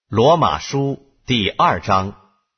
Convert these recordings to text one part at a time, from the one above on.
罗马书第2章。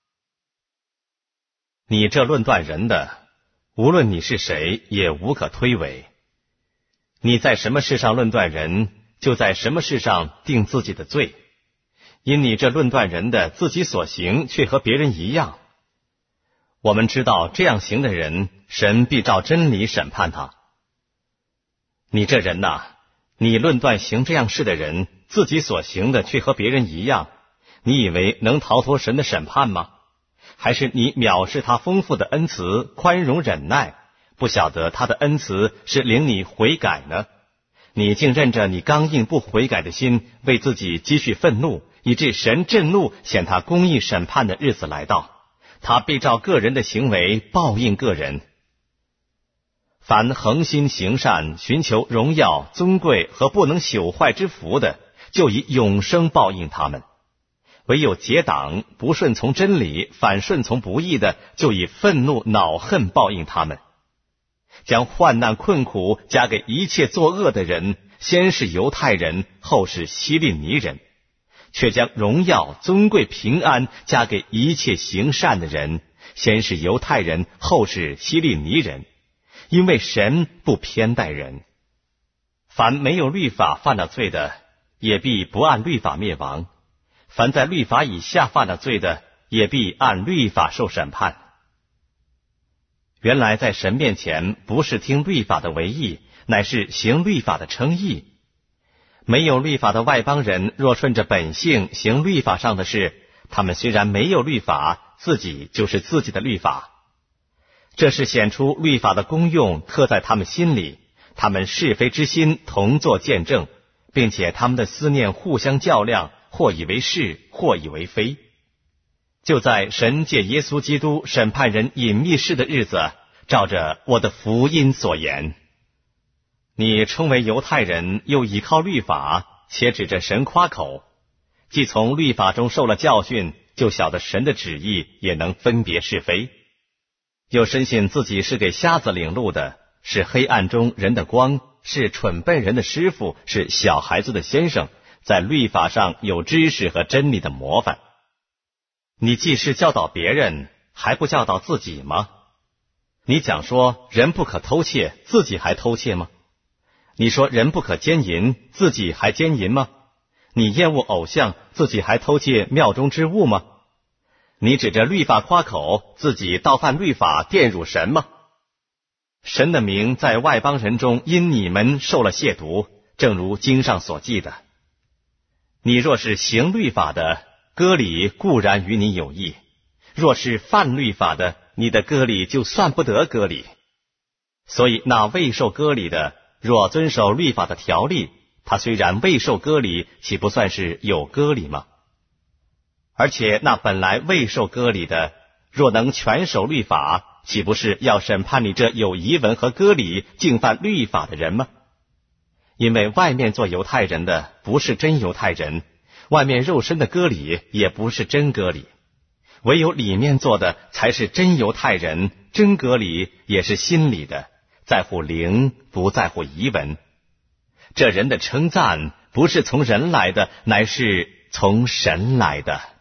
你这论断人的，无论你是谁，也无可推诿。你在什么事上论断人，就在什么事上定自己的罪。因你这论断人的，自己所行却和别人一样。我们知道这样行的人，神必照真理审判他。你这人呐，你论断行这样事的人，自己所行的却和别人一样，你以为能逃脱神的审判吗？还是你藐视他丰富的恩慈，宽容忍耐，不晓得他的恩慈是领你悔改呢？你竟任着你刚硬不悔改的心，为自己积蓄愤怒，以致神震怒，显他公义审判的日子来到，他必照个人的行为报应个人。凡恒心行善，寻求荣耀、尊贵和不能朽坏之福的，就以永生报应他们。唯有结党，不顺从真理，反顺从不义的，就以愤怒、恼恨报应他们。将患难困苦加给一切作恶的人，先是犹太人，后是希利尼人；却将荣耀、尊贵、平安加给一切行善的人，先是犹太人，后是希利尼人。因为神不偏待人。凡没有律法犯了罪的，也必不按律法灭亡；凡在律法以下犯了罪的，也必按律法受审判。原来在神面前，不是听律法的为义，乃是行律法的称义。没有律法的外邦人，若顺着本性行律法上的事，他们虽然没有律法，自己就是自己的律法。这是显出律法的功用刻在他们心里，他们是非之心同作见证，并且他们的思念互相较量，或以为是，或以为非。就在神借耶稣基督审判人隐秘事的日子，照着我的福音所言。你称为犹太人，又倚靠律法，且指着神夸口，既从律法中受了教训，就晓得神的旨意，也能分别是非。又深信自己是给瞎子领路的，是黑暗中人的光，是蠢笨人的师傅，是小孩子的先生，在律法上有知识和真理的模范。你既是教导别人，还不教导自己吗？你讲说人不可偷窃，自己还偷窃吗？你说人不可奸淫，自己还奸淫吗？你厌恶偶像，自己还偷窃庙中之物吗？你指着律法夸口，自己倒犯律法，玷辱神吗？神的名在外邦人中因你们受了亵渎，正如经上所记的。你若是行律法的，割礼固然与你有益；若是犯律法的，你的割礼就算不得割礼。所以那未受割礼的，若遵守律法的条例，他虽然未受割礼，岂不算是有割礼吗？而且那本来未受割礼的，若能全守律法，岂不是要审判你这有遗文和割礼，竟犯律法的人吗？因为外面做犹太人的不是真犹太人，外面肉身的割礼也不是真割礼，唯有里面做的才是真犹太人，真割礼也是心里的，在乎灵，不在乎遗文。这人的称赞不是从人来的，乃是从神来的。